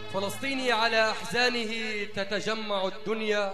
فلسطيني على أحزانه تتجمع الدنيا،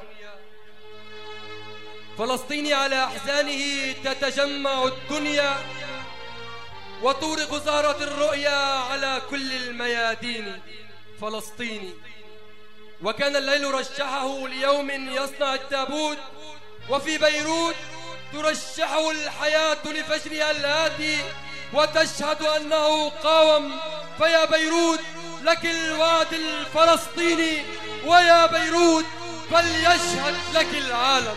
فلسطيني على أحزانه تتجمع الدنيا، وطورق زهرة الرؤيا على كل الميادين. فلسطيني وكان الليل رشحه ليوم يصنع التابوت، وفي بيروت ترشحه الحياة لفجرها الآتي وتشهد أنه قاوم. فيا بيروت لك الوعد الفلسطيني، ويا بيروت فليشهد لك العالم.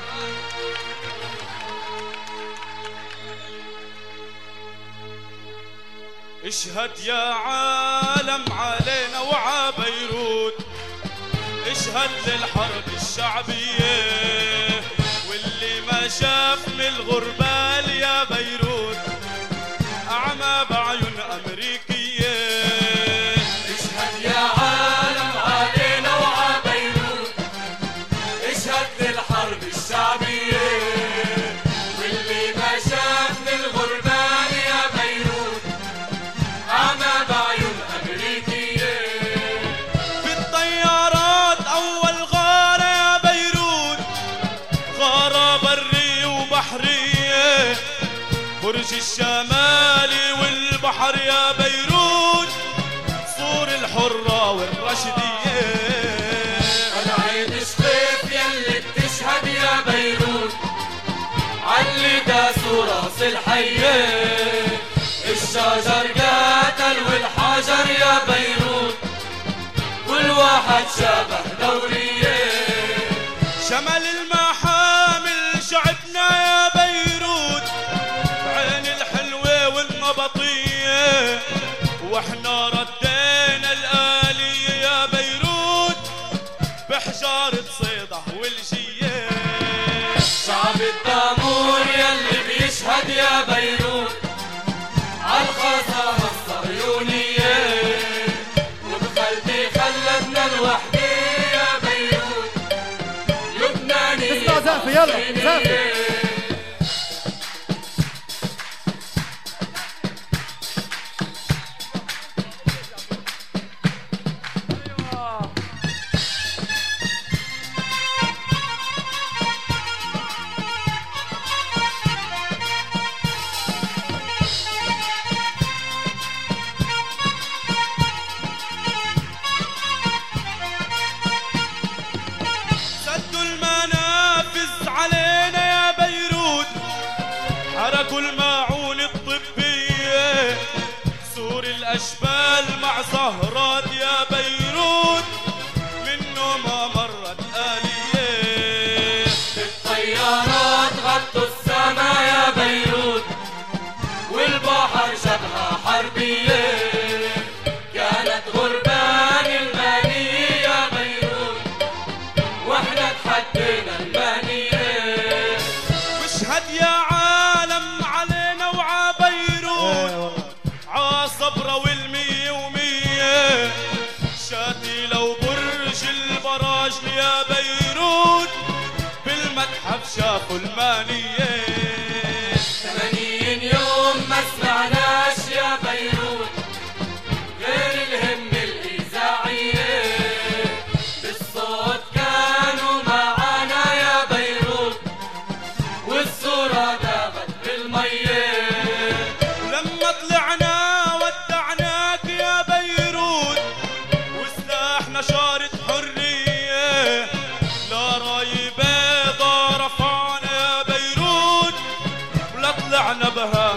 اشهد يا عالم علينا وعا بيروت، اشهد للحرب الشعبية واللي ما شاف من الغربال يا بيروت أعمى بعيون أمريكية. اشهد يا عالم علينا وعا بيروت، اشهد للحرب الشعبية واللي ما شاف من الغربال يا بيروت أعمى بعيون أمريكية. بالطيارات أول غارة يا بيروت، غارة برية وبحرية، برج الشمالي والبحر يا بيروت، سور الحرة والرشدية. العين شفيف يلي بتشهد يا بيروت عاللي داسوا راس الحية، الشجر قاتل والحجر يا بيروت كل واحد شبه دورية. شمل المحامل شعبنا يا بيروت بعين الحلوة والنبطية، واحنا ردينا الآلية يا بيروت بحجارة صيدة والجية. شعب الدامور يلي بيشهد يا بيروت عالخصامة الصهيونية، وبخلدي خلتنا الوحدة يا بيروت لبنانية. اسمع زقفة يلا زقفة. سدوا المنافذ علينا يا بيروت، حركوا الماعون الطبية، سور الأشبال مع زهرات يا بيروت منه ما مرت آلية. الطيارات غطوا السما يا بيروت والبحر شبهها حربية، كانت غربان المانية يا بيروت واحنا تحدينا المانية. واشهد يا عالم علينا وعا بيروت عالصبرة والمية ومية، شاتي لو برج البراج يا بيروت بالمتحف شافوا المانية. 80 يوم ما سمعناش يا بيروت غير الهمة الإذاعية، بالصوت كانوا معانا يا بيروت والصورة دابت بالمية. ولما طلعنا ودعناك يا بيروت وسلاحنا شارة حرية، لا راي بيضا رفعنا يا بيروت ولا طلعنا بها